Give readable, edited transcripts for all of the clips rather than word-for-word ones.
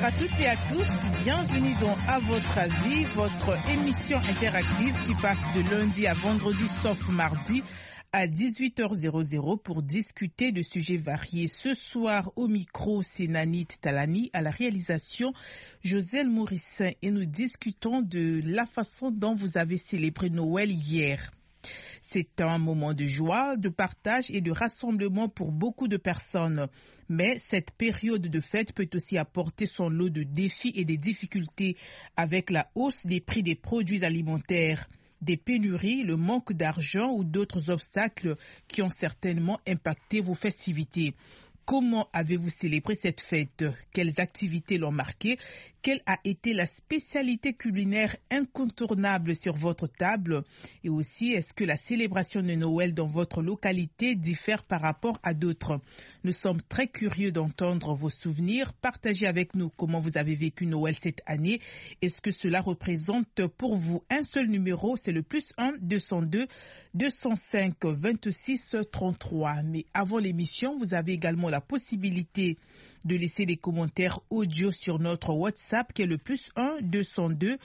à toutes et à tous, bienvenue dans À votre avis, votre émission interactive qui passe de lundi à vendredi sauf mardi à 18h00 pour discuter de sujets variés. Ce soir au micro, c'est Nanit Talani, à la réalisation Joselle Mourissin et nous discutons de la façon dont vous avez célébré Noël hier. C'est un moment de joie, de partage et de rassemblement pour beaucoup de personnes. Mais cette période de fête peut aussi apporter son lot de défis et de difficultés avec la hausse des prix des produits alimentaires, des pénuries, le manque d'argent ou d'autres obstacles qui ont certainement impacté vos festivités. Comment avez-vous célébré cette fête? Quelles activités l'ont marqué? Quelle a été la spécialité culinaire incontournable sur votre table? Et aussi, est-ce que la célébration de Noël dans votre localité diffère par rapport à d'autres? Nous sommes très curieux d'entendre vos souvenirs. Partagez avec nous comment vous avez vécu Noël cette année. Est-ce que cela représente pour vous un seul numéro? C'est le +1 202 205 26 33. Mais avant l'émission, vous avez également la possibilité de laisser des commentaires audio sur notre WhatsApp qui est le +1 202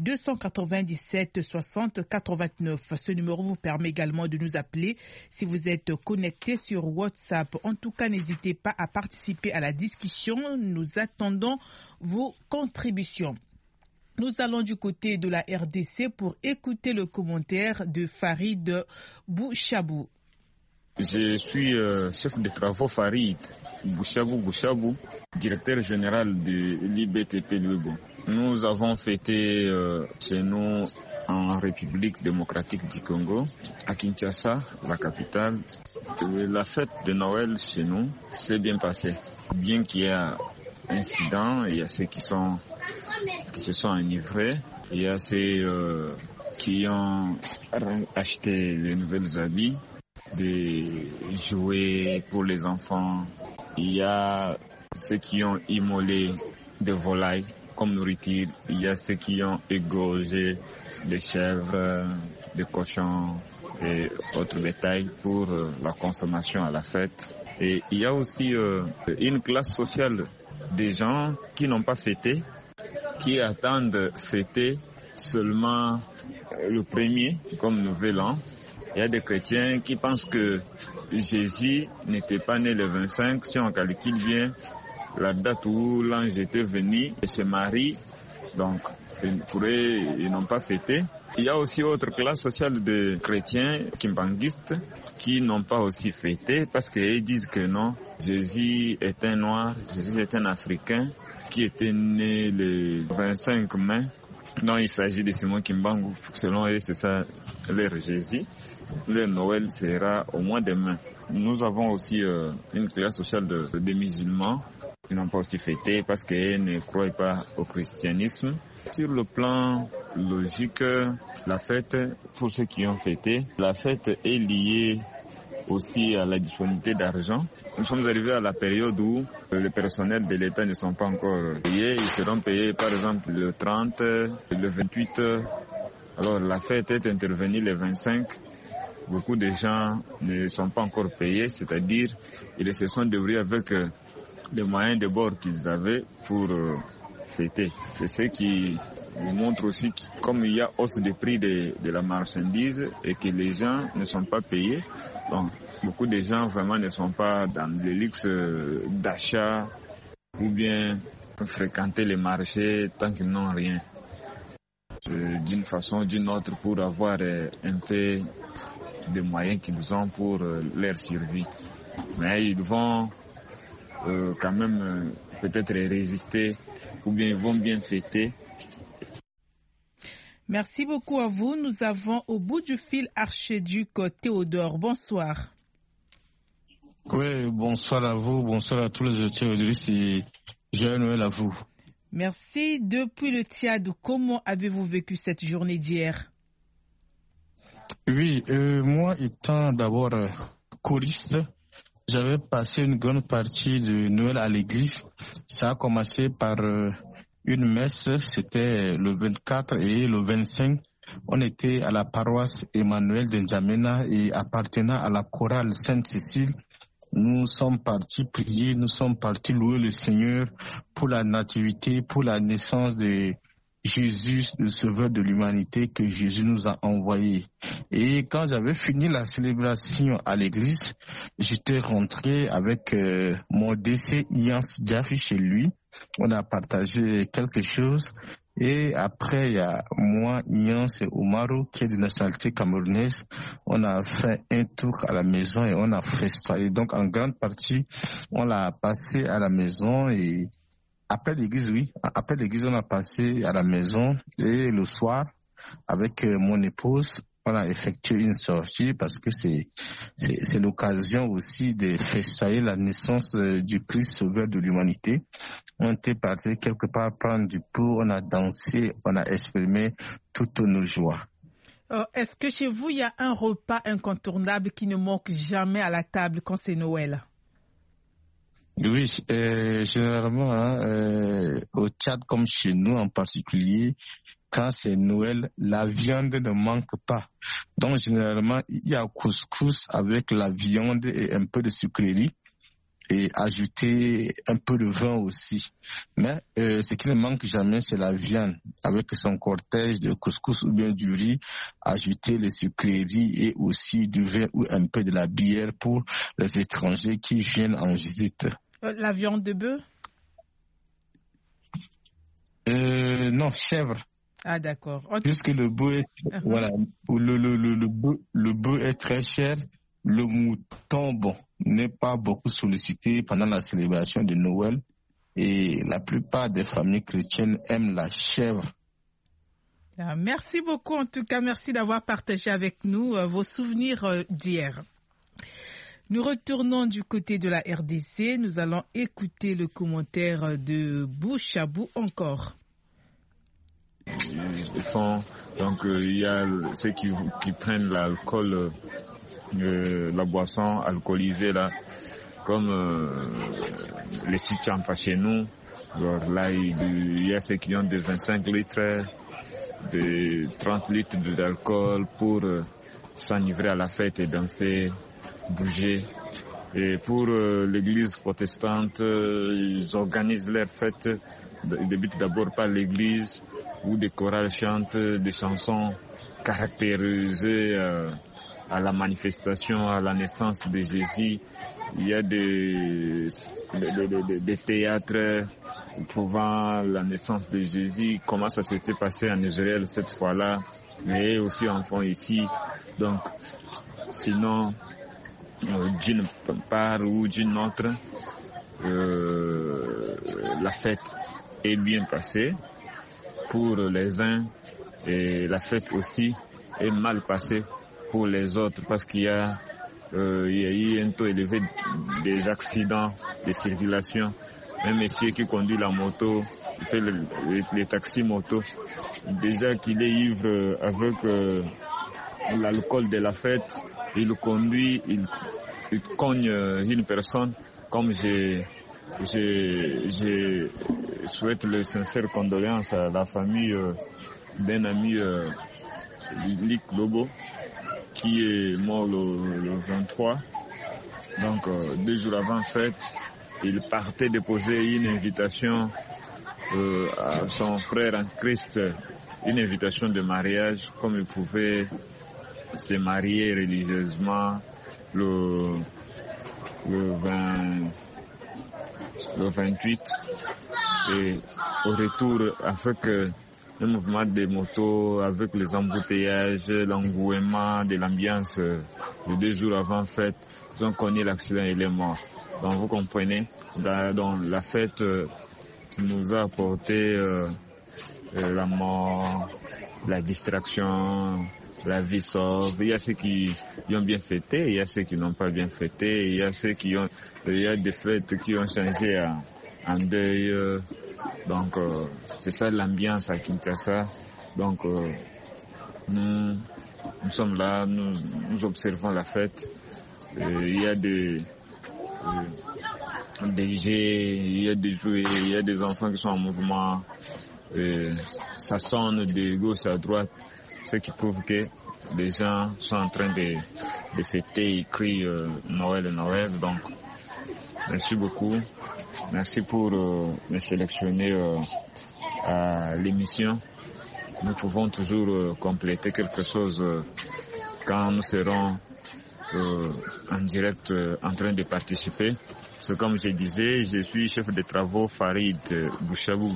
297 60 89. Ce numéro vous permet également de nous appeler si vous êtes connecté sur WhatsApp. En tout cas, n'hésitez pas à participer à la discussion. Nous attendons vos contributions. Nous allons du côté de la RDC pour écouter le commentaire de Farid Bouchabou. Je suis chef de travaux Farid Bouchabou, directeur général de l'IBTP Luebo. Nous avons fêté chez nous en République démocratique du Congo, à Kinshasa, la capitale. La fête de Noël chez nous s'est bien passée. Bien qu'il y ait incident, il y a ceux qui se sont enivrés, il y a ceux qui ont acheté de nouvelles habits, des jouets pour les enfants. Il y a ceux qui ont immolé des volailles comme nourriture. Il y a ceux qui ont égorgé des chèvres, des cochons et autres bétails pour la consommation à la fête. Et il y a aussi une classe sociale des gens qui n'ont pas fêté, qui attendent fêter seulement le premier comme nouvel an. Il y a des chrétiens qui pensent que Jésus n'était pas né le 25, si on calcule bien la date où l'ange était venu chez Marie, donc ils n'ont pas fêté. Il y a aussi autre classe sociale de chrétiens kimbanguistes qui n'ont pas aussi fêté parce qu'ils disent que non, Jésus est un noir, Jésus est un africain qui était né le 25 mai. Non, il s'agit de Simon Kimbangu. Selon eux, c'est ça leur Jésus. Le Noël sera au mois de mai. Nous avons aussi une classe sociale de musulmans qui n'ont pas aussi fêté parce qu'ils ne croient pas au christianisme. Sur le plan logique, la fête, pour ceux qui ont fêté, la fête est liée aussi à la disponibilité d'argent. Nous sommes arrivés à la période où le personnel de l'État ne sont pas encore payés. Ils seront payés par exemple le 30, le 28. Alors la fête est intervenue le 25. Beaucoup de gens ne sont pas encore payés, c'est-à-dire ils se sont débrouillés avec les moyens de bord qu'ils avaient pour fêter. C'est ce qui nous montre aussi que, comme il y a hausse des prix de la marchandise et que les gens ne sont pas payés, donc beaucoup de gens vraiment ne sont pas dans le luxe d'achat ou bien fréquenter les marchés tant qu'ils n'ont rien. D'une façon ou d'une autre pour avoir un peu de moyens qu'ils ont pour leur survie. Mais ils vont quand même peut-être résister ou bien ils vont bien fêter. Merci beaucoup à vous. Nous avons au bout du fil Archiduc Théodore. Bonsoir. Oui, bonsoir à vous, bonsoir à tous les auditeurs et joyeux Noël à vous. Merci. Depuis le Tchad, comment avez-vous vécu cette journée d'hier? Oui, moi étant d'abord choriste, j'avais passé une grande partie de Noël à l'église. Ça a commencé par une messe, c'était le 24 et le 25. On était à la paroisse Emmanuel de N'Djamena et appartenant à la chorale Sainte-Cécile. nous sommes partis prier, nous sommes partis louer le Seigneur pour la nativité, pour la naissance de Jésus, le sauveur de l'humanité que Jésus nous a envoyé. Et quand j'avais fini la célébration à l'église, j'étais rentré avec mon décès Ian Diafi chez lui. On a partagé quelque chose. Et après, il y a moi, Ian, c'est Oumarou, qui est de nationalité camerounaise. On a fait un tour à la maison et on a festoyé. Donc, en grande partie, on l'a passé à la maison et après l'église, oui. Après l'église, on a passé à la maison et le soir, avec mon épouse, on a effectué une sortie parce que c'est l'occasion aussi de festoyer la naissance du Christ sauveur de l'humanité. On était parti quelque part prendre du pot, on a dansé, on a exprimé toutes nos joies. Est-ce que chez vous, il y a un repas incontournable qui ne manque jamais à la table quand c'est Noël? Oui, généralement, au Tchad comme chez nous en particulier, quand c'est Noël, la viande ne manque pas. Donc, généralement, il y a couscous avec la viande et un peu de sucrerie et ajouter un peu de vin aussi. Mais ce qui ne manque jamais, c'est la viande avec son cortège de couscous ou bien du riz, ajouter les sucreries et aussi du vin ou un peu de la bière pour les étrangers qui viennent en visite. La viande de bœuf? Non, chèvre. Ah, d'accord. Puisque le bœuf est, voilà, le bœuf est très cher, le mouton, bon, n'est pas beaucoup sollicité pendant la célébration de Noël et la plupart des familles chrétiennes aiment la chèvre. Ah, merci beaucoup, en tout cas, merci d'avoir partagé avec nous vos souvenirs d'hier. Nous retournons du côté de la RDC. Nous allons écouter le commentaire de Bouchabou encore. Ils font, donc il y a ceux qui prennent l'alcool, la boisson alcoolisée là, comme les chichamba chez nous. Alors là, il y a ceux qui ont de 25 litres, de 30 litres d'alcool pour s'enivrer à la fête et danser, bouger. Et pour l'église protestante, ils organisent leur fête, ils débutent d'abord par l'église où des chorales chantent des chansons caractérisées à la manifestation, à la naissance de Jésus. Il y a des théâtres prouvant la naissance de Jésus, comment ça s'était passé en Israël cette fois-là, mais aussi en fond ici. Donc, sinon, d'une part ou d'une autre, la fête est bien passée pour les uns et la fête aussi est mal passée pour les autres parce qu'il y a eu un taux élevé des accidents de circulation. Un monsieur qui conduit la moto, il fait les taxis moto, déjà qu'il est ivre avec l'alcool de la fête, il conduit, il cogne une personne. Comme je souhaite les sincères condoléances à la famille d'un ami Lick Lobo qui est mort le 23. Donc 2 jours avant fête, il partait déposer une invitation à son frère en Christ, une invitation de mariage, comme il pouvait se marier religieusement le 28 et au retour avec un mouvement de motos, avec les embouteillages, l'engouement de l'ambiance de 2 jours avant fête, ils ont connu l'accident et il est mort. Donc vous comprenez, dans la fête nous a apporté la mort, la distraction, la vie sauve. Il y a ceux qui ont bien fêté, il y a ceux qui n'ont pas bien fêté, il y a ceux il y a des fêtes qui ont changé en deuil. Donc c'est ça l'ambiance à Kinshasa. Donc nous sommes là, nous observons la fête. Il y a des jets, il y a des jouets, il y a des enfants qui sont en mouvement. Ça sonne de gauche à droite, ce qui prouve que les gens sont en train de fêter, ils crient Noël. Donc Merci beaucoup. Merci pour me sélectionner à l'émission. Nous pouvons toujours compléter quelque chose quand nous serons en direct en train de participer. C'est comme je disais, je suis chef de travaux Farid Bouchabou,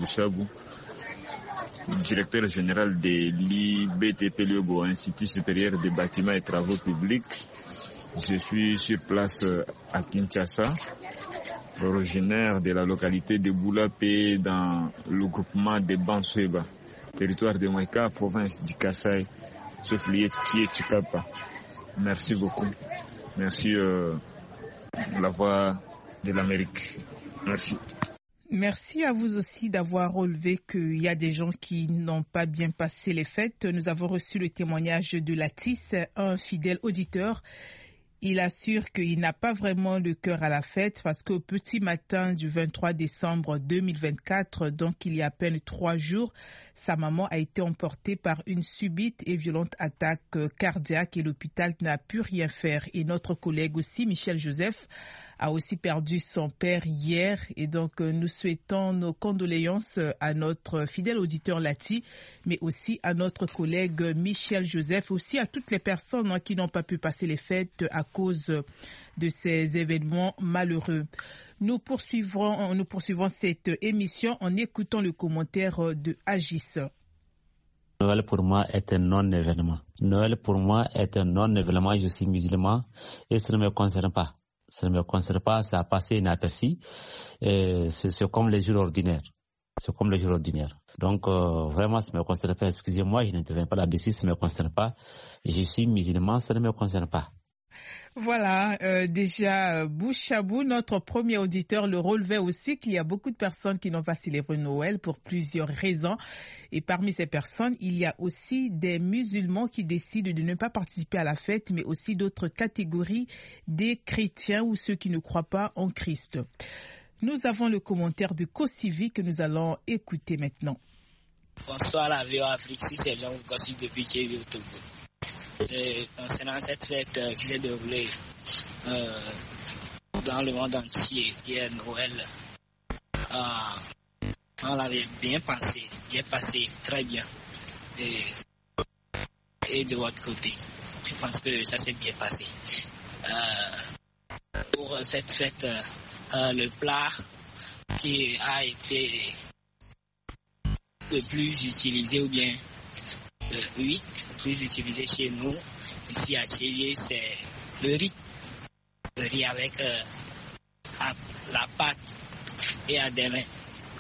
directeur général de l'IBTP Lyobo, Institut supérieur des bâtiments et travaux publics. Je suis sur place à Kinshasa, originaire de la localité de Boulapé dans le groupement de Bansweba, territoire de Maïka, province du Kasaï, chef-lieu qui est Chikapa. Merci beaucoup. Merci la voix de l'Amérique. Merci. Merci à vous aussi d'avoir relevé qu'il y a des gens qui n'ont pas bien passé les fêtes. Nous avons reçu le témoignage de Latis, un fidèle auditeur. Il assure qu'il n'a pas vraiment le cœur à la fête parce qu'au petit matin du 23 décembre 2024, donc il y a à peine 3 jours, sa maman a été emportée par une subite et violente attaque cardiaque et l'hôpital n'a pu rien faire. Et notre collègue aussi, Michel Joseph, a aussi perdu son père hier et donc nous souhaitons nos condoléances à notre fidèle auditeur Lati, mais aussi à notre collègue Michel Joseph, aussi à toutes les personnes qui n'ont pas pu passer les fêtes à cause de ces événements malheureux. Nous poursuivons cette émission en écoutant le commentaire de Agis. Noël pour moi est un non-événement. Noël pour moi est un non-événement. Je suis musulman et ça ne me concerne pas. Ça ne me concerne pas, ça a passé inaperçu. C'est comme les jours ordinaires. C'est comme les jours ordinaires. Donc, vraiment, ça ne me concerne pas. Excusez-moi, je n'interviens pas là-dessus, ça ne me concerne pas. Je suis musulman, ça ne me concerne pas. Voilà, déjà, Bouchabou, notre premier auditeur, le relevait aussi qu'il y a beaucoup de personnes qui n'ont pas célébré Noël pour plusieurs raisons. Et parmi ces personnes, il y a aussi des musulmans qui décident de ne pas participer à la fête, mais aussi d'autres catégories, des chrétiens ou ceux qui ne croient pas en Christ. Nous avons le commentaire de Kosivi que nous allons écouter maintenant. Bonsoir la VO Afrique, si c'est Jean Kossi depuis Kiev au Togo. Concernant cette fête qui s'est déroulée dans le monde entier, qui est Noël, on l'avait bien passé, très bien. Et de votre côté, je pense que ça s'est bien passé. Pour cette fête, le plat qui a été le plus utilisé, ou bien le plus utilisé chez nous, ici à Thiévier, c'est le riz. Le riz avec la pâte et à des mains.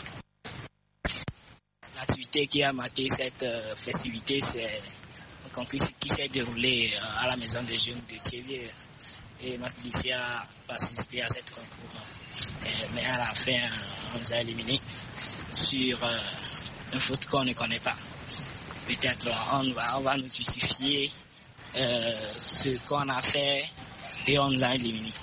L'activité qui a marqué cette festivité, c'est un concours qui s'est déroulé à la maison des jeunes de Thiévier. Et notre lycée a participé à cette concours. Mais à la fin, on nous a éliminés sur un foot qu'on ne connaît pas. Peut-être on va nous justifier ce qu'on a fait et on nous a éliminés.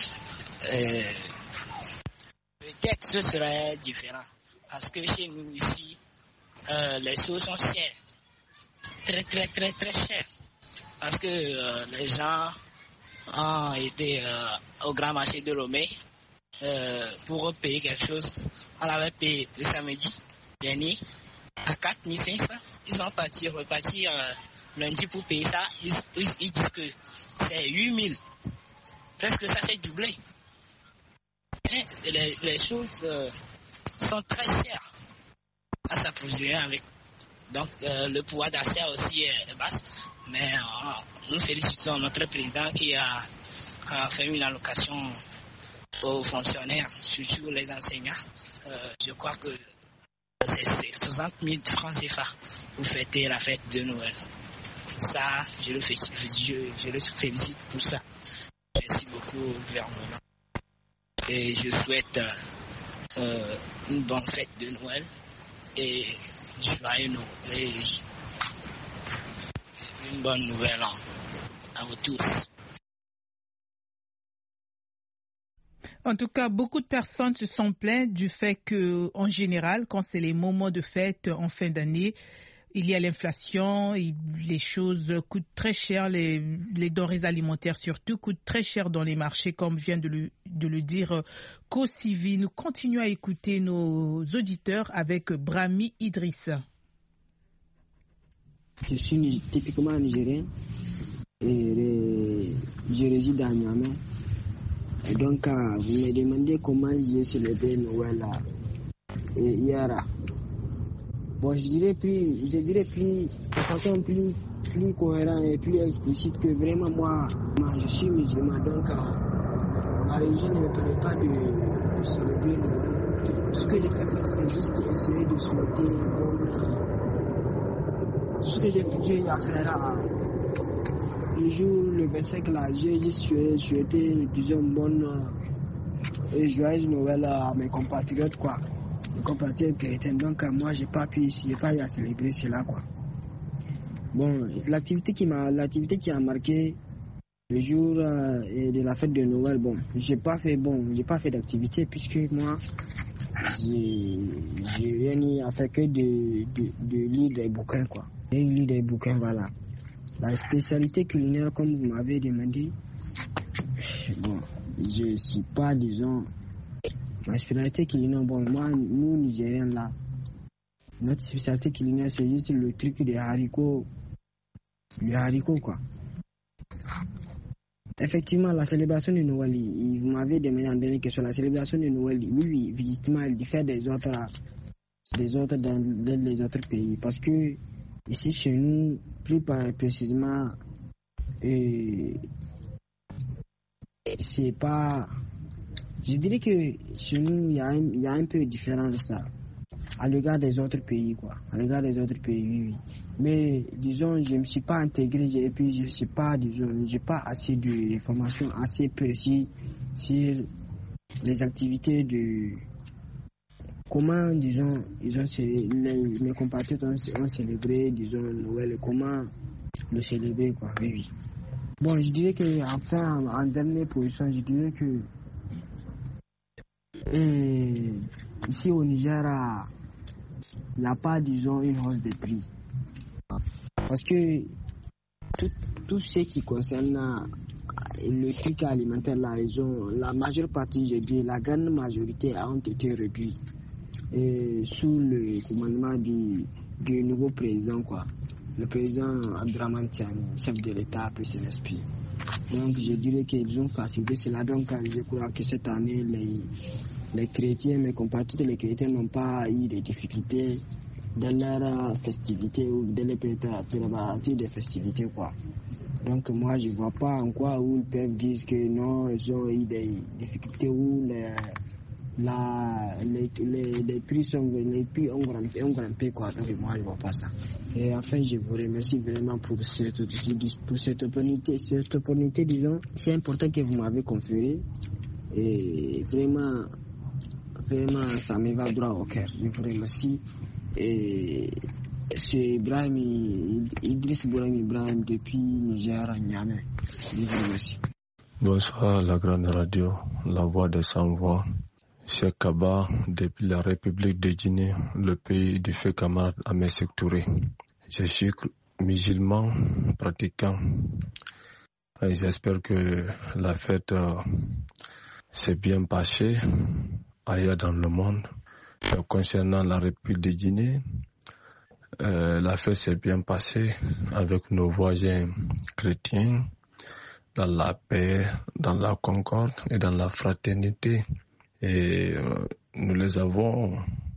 Peut-être ce serait différent parce que chez nous ici, les choses sont chères, très très très très chères, parce que les gens ont été au grand marché de Lomé pour payer quelque chose. On l'avait payé le samedi dernier à 4500. Ils ont repartir lundi pour payer ça. Ils disent que c'est 8000. Presque ça s'est doublé. Les choses sont très chères à s'approvisionner avec. Donc le pouvoir d'achat aussi est basse. Mais nous félicitons notre président qui a fait une allocation aux fonctionnaires, surtout les enseignants. Je crois que c'est 60 000 francs CFA pour fêter la fête de Noël. Ça, je le félicite pour ça. Merci beaucoup au gouvernement. Et je souhaite une bonne fête de Noël et joyeux Noël. Et une bonne nouvelle à vous tous. En tout cas, beaucoup de personnes se sont plaintes du fait que, en général, quand c'est les moments de fête en fin d'année, il y a l'inflation, les choses coûtent très cher, les denrées alimentaires surtout coûtent très cher dans les marchés, comme vient de le dire Kosivi. Nous continuons à écouter nos auditeurs avec Brahmi Idrissa. Je suis typiquement nigérien et je réside à Niamey. Et donc, vous me demandez comment j'ai célébré Noël hier. Bon, je dirais plus de façon plus cohérente et plus explicite que vraiment moi je suis musulman, donc ma religion ne me permet pas de célébrer Noël. Tout ce que je peux faire, c'est juste essayer de souhaiter tout ce que j'ai à faire le jour, le 25 là, j'ai juste souhaité, disons, bonne et joyeuse Noël à mes compatriotes, quoi. Mes compatriotes chrétiens. Donc, moi, j'ai pas eu à célébrer cela, quoi. Bon, l'activité qui a marqué le jour de la fête de Noël, bon, j'ai pas fait d'activité puisque moi, j'ai rien eu à faire que de lire des bouquins, quoi. Et lire des bouquins, voilà. La spécialité culinaire, comme vous m'avez demandé, bon, je suis pas, disons, ma spécialité culinaire, bon, moi, nous, Nigériens, là, notre spécialité culinaire, c'est juste le truc des haricots, quoi. Effectivement, la célébration de Noël, vous m'avez demandé en dernière question, la célébration de Noël, oui, justement, elle diffère des autres dans les autres pays, parce que ici, chez nous, plus précisément, c'est pas... Je dirais que chez nous, il y a un peu de différence à l'égard des autres pays, quoi. À l'égard des autres pays, oui. Mais, disons, je ne me suis pas intégré et puis je ne sais pas, disons, j'ai pas assez d'informations assez précises sur les activités de... Comment, disons, mes compatriotes ont célébré, disons, Noël, comment le célébrer, quoi, oui. Bon, je dirais que, enfin, en dernière position, je dirais que ici au Niger, il n'y a pas, disons, une hausse des prix. Parce que tout ce qui concerne le truc alimentaire, là, la majeure partie, je dis, la grande majorité ont été réduits. Sous le commandement du nouveau président, quoi. Le président Abdraman Tiani, chef de l'État, plus CNSP. Donc je dirais qu'ils ont facilité cela. Donc je crois que cette année, les chrétiens, mes compatriotes, les chrétiens n'ont pas eu de difficultés dans leur festivité ou dans les préparatifs des festivités, quoi. Donc moi je vois pas en quoi où ils peuvent dire que non, ils ont eu des difficultés où les prix ont grimpé, quoi. Donc moi je vois pas ça. Et enfin je vous remercie vraiment pour cette opportunité, disons. C'est important que vous m'avez conféré et vraiment ça me va droit au cœur. Je vous remercie. Et c'est Idriss Ibrahim depuis Niger à Niamey. Je vous remercie. Bonsoir la grande radio, la voix des sans-voix. Cheikh Kaba, depuis la République de Guinée, le pays du feu camarade Ahmed Touré. Je suis musulman pratiquant et j'espère que la fête s'est bien passée ailleurs dans le monde. Concernant la République de Guinée, la fête s'est bien passée avec nos voisins chrétiens dans la paix, dans la concorde et dans la fraternité. Et nous les avons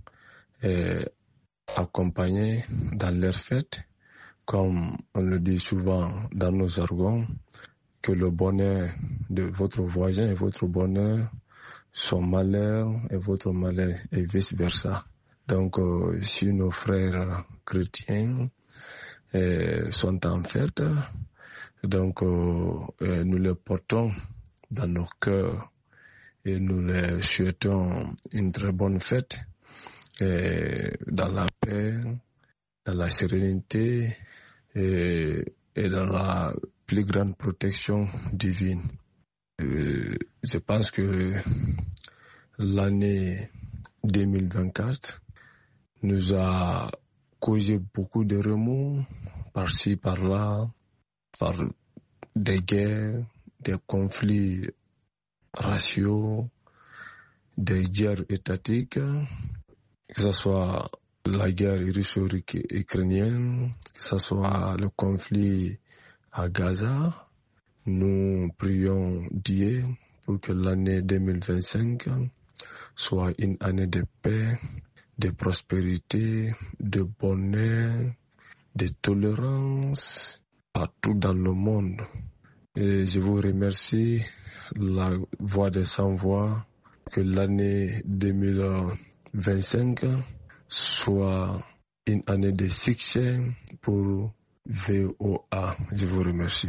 accompagnés dans leurs fêtes, comme on le dit souvent dans nos jargons, que le bonheur de votre voisin est votre bonheur, son malheur est votre malheur et vice-versa. Donc, si nos frères chrétiens sont en fête, donc nous les portons dans nos cœurs et nous les souhaitons une très bonne fête dans la paix, dans la sérénité et dans la plus grande protection divine. Je pense que l'année 2024 nous a causé beaucoup de remous par-ci, par-là, par des guerres, des conflits raciaux, des guerres étatiques, que ce soit la guerre russo-ukrainienne, que ce soit le conflit à Gaza. Nous prions Dieu pour que l'année 2025 soit une année de paix, de prospérité, de bonheur, de tolérance partout dans le monde. Et je vous remercie, la Voix des Sans-Voix, que l'année 2025 soit une année de succès pour VOA. Je vous remercie.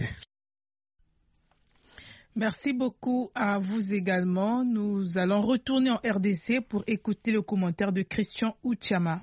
Merci beaucoup à vous également. Nous allons retourner en RDC pour écouter le commentaire de Christian Outiama.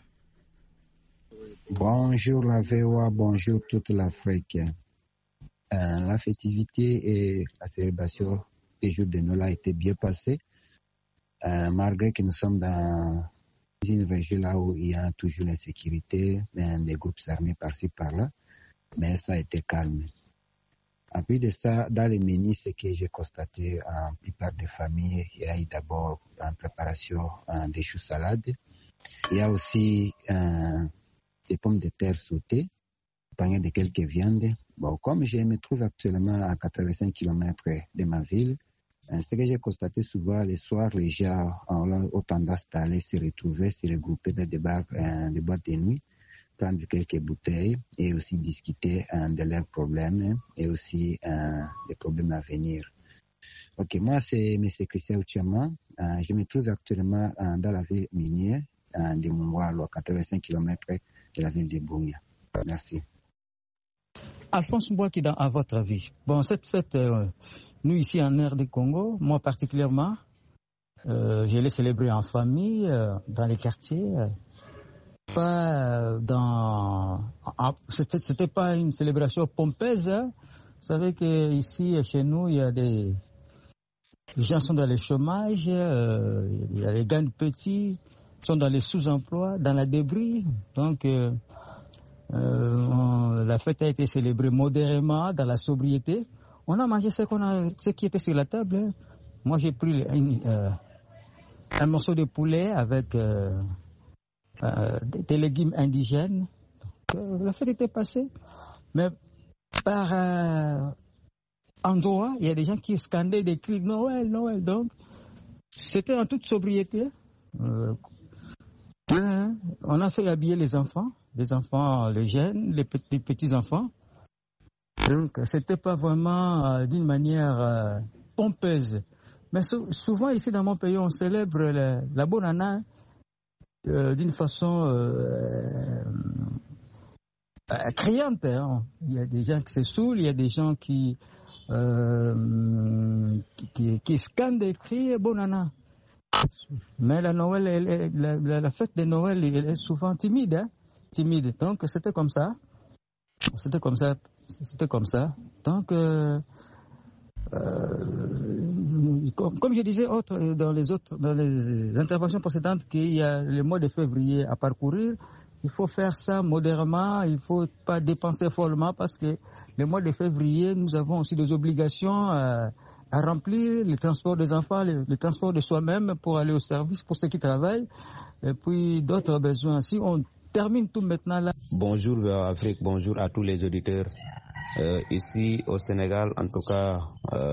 Bonjour la VOA, bonjour toute l'Afrique. La festivité et la célébration des jours de Noël a été bien passée, malgré que nous sommes dans une région là où il y a toujours l'insécurité, des groupes armés par-ci par-là, mais ça a été calme. En plus de ça, dans les menus, ce que j'ai constaté en plupart des familles, il y a eu d'abord en préparation des choux salades. Il y a aussi des pommes de terre sautées, accompagnées de quelques viandes. Bon, comme je me trouve actuellement à 85 km de ma ville, ce que j'ai constaté souvent, les soirs, les gens ont tendance à aller se retrouver, se regrouper dans des boîtes de nuit, prendre quelques bouteilles et aussi discuter de leurs problèmes et aussi des problèmes à venir. Ok, moi c'est M. Christian Outiama. Je me trouve actuellement dans la ville minière de Moualo, à 85 km de la ville de Bunia. Merci. Alphonse Mbouakida, à votre avis. Bon, cette fête, nous ici en RD Congo, moi particulièrement, je l'ai célébrée en famille, dans les quartiers. C'était pas une célébration pompeuse. Hein. Vous savez que ici chez nous, il y a les gens sont dans le chômage, il y a les gains petits, sont dans les sous-emplois, dans la débris. Donc la fête a été célébrée modérément, dans la sobriété. On a mangé ce qui était sur la table. Hein. Moi, j'ai pris un morceau de poulet avec des légumes indigènes. La fête était passée. Mais par endroit, il y a des gens qui scandaient des cris Noël, Noël. Donc, c'était en toute sobriété. On a fait habiller les enfants, les jeunes, les petits-enfants. Donc, c'était pas vraiment d'une manière pompeuse. Mais souvent, ici dans mon pays, on célèbre la bonne année d'une façon criante. Hein. Il y a des gens qui se saoulent, il y a des gens qui scandent des cris bonne année. Mais la Noël, la fête de Noël, elle est souvent timide, hein? Timide. Donc c'était comme ça. Donc comme je disais dans les interventions précédentes, qu'il y a le mois de février à parcourir, il faut faire ça modérément, il ne faut pas dépenser follement parce que le mois de février, nous avons aussi des obligations à remplir, le transport des enfants, le transport de soi-même pour aller au service, pour ceux qui travaillent, et puis d'autres besoins. Si on termine tout maintenant là. Bonjour Afrique, bonjour à tous les auditeurs. Ici au Sénégal, en tout cas,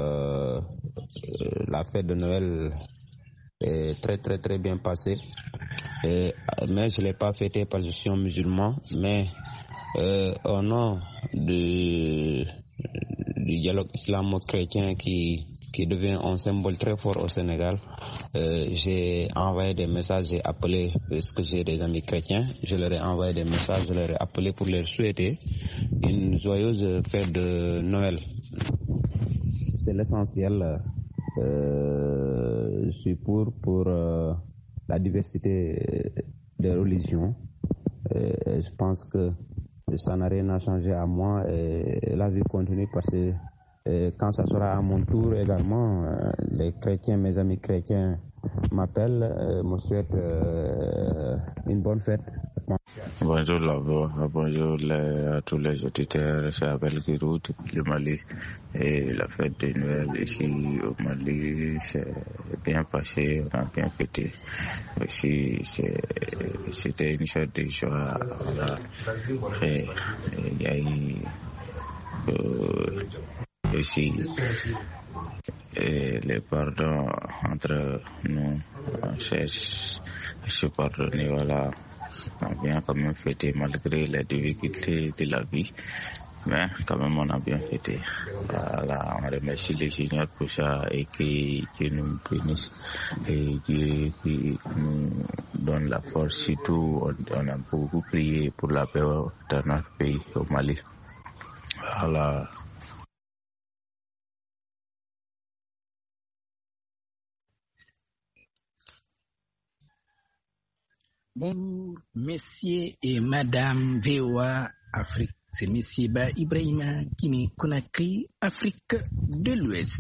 la fête de Noël est très très très bien passée. Mais je ne l'ai pas fêtée parce que je suis un musulman, mais au nom du dialogue islamo-chrétien qui devient un symbole très fort au Sénégal, j'ai envoyé des messages, j'ai appelé, parce que j'ai des amis chrétiens, je leur ai envoyé des messages, je leur ai appelé pour leur souhaiter une joyeuse fête de Noël. C'est l'essentiel. Je suis pour la diversité des religions. Je pense que ça n'a rien à changer à moi et la vie continue parce que quand ça sera à mon tour également, les chrétiens, mes amis chrétiens m'appellent, me souhaitent une bonne fête. Bonjour bonjour à tous les auditeurs, c'est Abel Giroud depuis le Mali. Et la fête de Noël ici au Mali, c'est bien passé, on a bien fêté. Aussi, c'était une fête de joie. Voilà. Et il y a eu aussi les pardons entre nous, on cherche à se pardonner, voilà. On a bien quand même fêté malgré les difficultés de la vie, mais quand même on a bien fêté. Voilà, on remercie les Seigneurs pour ça et qui nous bénissent et qui nous donne la force. Surtout, on a beaucoup prié pour la paix dans notre pays, au Mali. Voilà. Bonjour, messieurs et madame VOA Afrique. C'est monsieur Ba Ibrahima, Guinée-Conakry, Afrique de l'Ouest.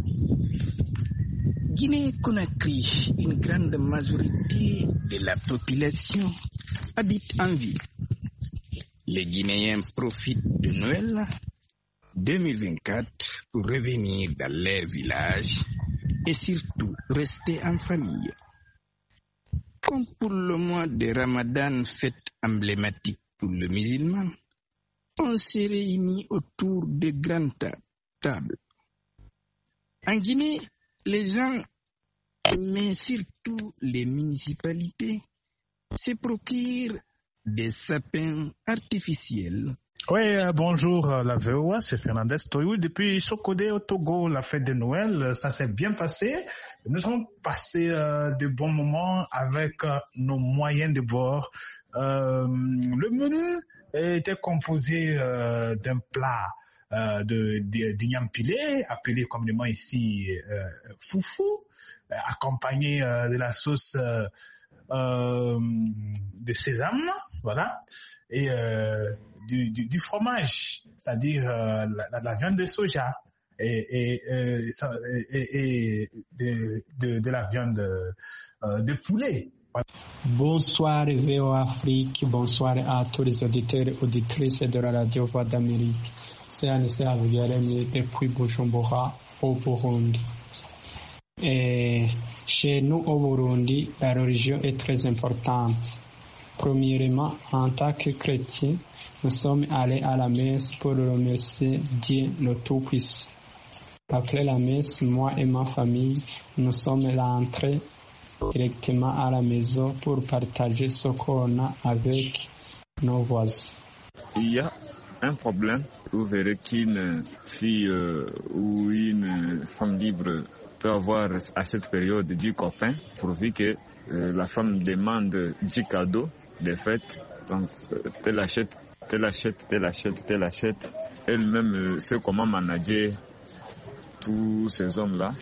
Guinée-Conakry, une grande majorité de la population habite en ville. Les Guinéens profitent de Noël 2024 pour revenir dans leur village et surtout rester en famille. Comme pour le mois de Ramadan, fête emblématique pour le musulman, on se réunit autour de grandes tables. En Guinée, les gens, mais surtout les municipalités, se procurent des sapins artificiels. Oui, bonjour la VOA, c'est Fernandez Toyou. Depuis Sokodé au Togo, la fête de Noël, ça s'est bien passé. Nous avons passé de bons moments avec nos moyens de bord. Le menu était composé d'un plat d'igname pilé, appelé communément ici foufou, accompagné de la sauce de sésame, voilà, et du fromage, c'est-à-dire la viande de soja et de la viande de poulet. Voilà. Bonsoir VOA Afrique, bonsoir à tous les auditeurs et auditrices de la radio Voix d'Amérique. C'est Anissé Avigalem depuis Bujumbura au Burundi. Et chez nous au Burundi, la religion est très importante. Premièrement, en tant que chrétiens, nous sommes allés à la messe pour remercier Dieu le Tout-Puissant. Après la messe, moi et ma famille, nous sommes rentrés directement à la maison pour partager ce qu'on a avec nos voisins. Il y a un problème. Vous verrez qu'une fille ou une femme libre peut avoir à cette période du copain, pourvu que la femme demande du cadeau, des fêtes. Donc, tel achète. Elle-même sait comment manager tous ces hommes-là.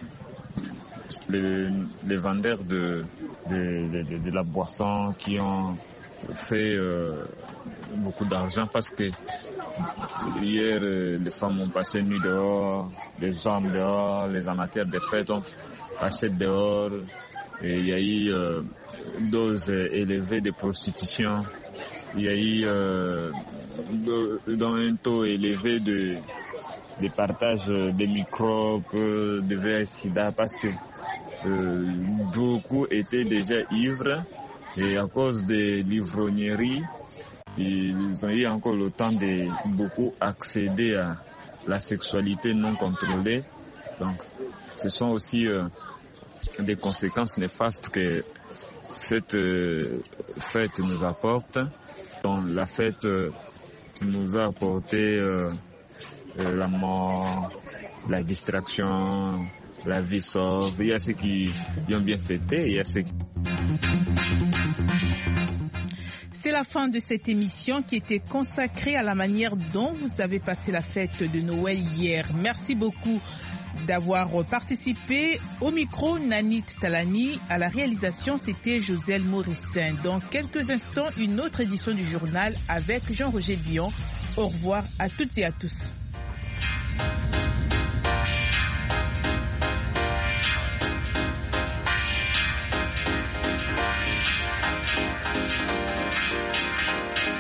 Les vendeurs de la boisson qui ont fait beaucoup d'argent parce que hier les femmes ont passé nuit dehors, les hommes dehors, les amateurs de fêtes ont passé dehors et il y a eu dose élevée de prostitution, il y a eu dans un taux élevé de partage des microbes, de VIH/SIDA parce que beaucoup étaient déjà ivres et à cause de l'ivrognerie, ils ont eu encore le temps de beaucoup accéder à la sexualité non contrôlée. Donc, ce sont aussi des conséquences néfastes que cette fête nous apporte. Donc, la fête nous a apporté la mort, la distraction, la vie sauve. Il y a ceux qui ont bien fêté, il y a ceux qui... C'est la fin de cette émission qui était consacrée à la manière dont vous avez passé la fête de Noël hier. Merci beaucoup d'avoir participé. Au micro, Nanit Talani. À la réalisation, c'était Joselle Morissin. Dans quelques instants, une autre édition du journal avec Jean-Roger Dion. Au revoir à toutes et à tous.